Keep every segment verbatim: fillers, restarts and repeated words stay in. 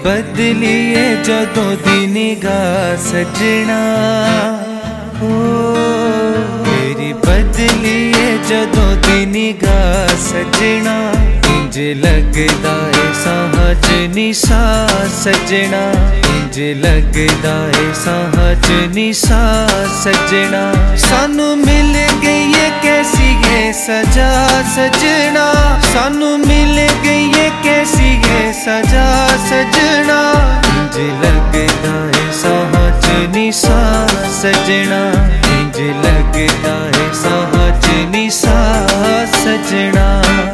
बदलीए जदों दी निगाह सजना, ओ तेरी बदलीए जदों दी निगाह सजना, इंज लगदा है साहज निसा सजना, इंज लगदा है साहज निसा सजना। सानू मिल गई है कैसी है सजा सजना, सानू मिल गई है कैसी है सजा सजना, इंज लगदा है साहज निसा सजना, इंज लगदा है साहज निसा सजना।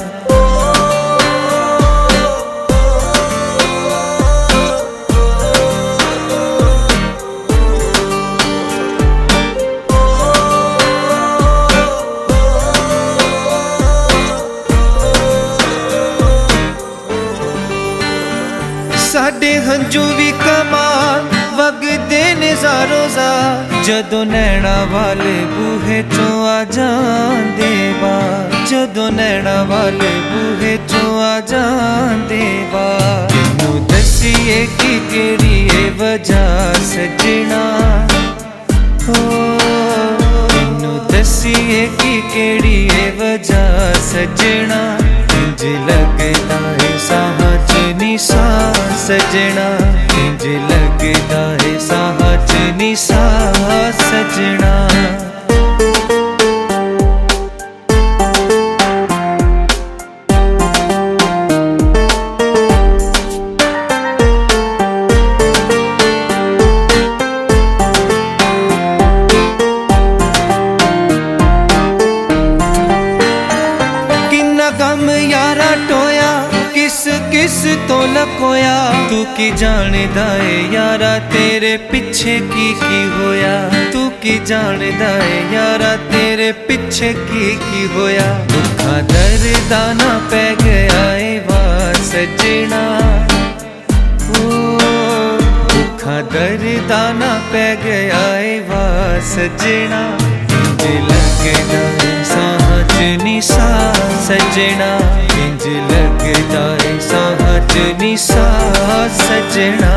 साडे हंजू भी कमाल वगदे ने ज़ारो ज़ार, जदों नैना वाले बूहे चों आ जांदे बार, जदों नैना वाले बूहे चों आ जांदे बार। तैनू दसीए कि केड़ी ए वजह सजना, ओ तैनू दसीए कि केड़ी ए वजह सजना, इंज लगदा है साहज निसा सजना, इंज लगदा है साहज निसा सजना। किन्ना गम यारा टोया किस किस तो लकोया, तू की जानदा है यारा तेरे पिछे की की होया, तू की जानदा है यारा तेरे पिछे की की होया। दुखा दर्दा ना पै गया ए वार सजना, ओ दुखा दर्दा ना पै गया ए वार सजना, इंज लगदा है साहज निसा सजना, इंज लगदा है साहज निसा सजना।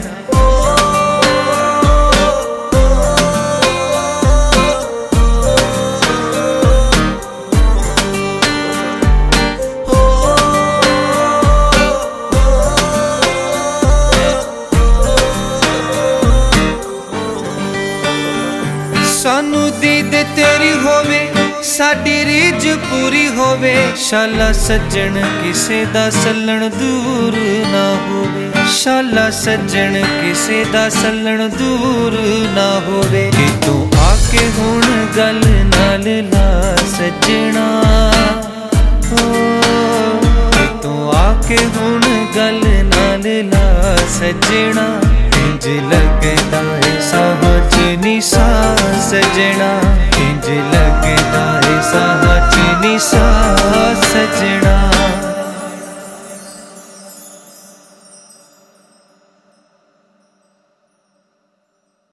सानू दीद तेरी होवे साडी रीज पूरी होवे, शाला सज्जन किसे दा सल्लण दूर ना होवे, शाला सज्जन किसे दा सल्लण दूर ना होवे। कि तू आके हुण गल नाल ला सजना, ओ कि तू आके हुण गल नाल ला सजना, इंज लगदा है साहज निसा सजना, इंज लगदा है साहज निसा सजना।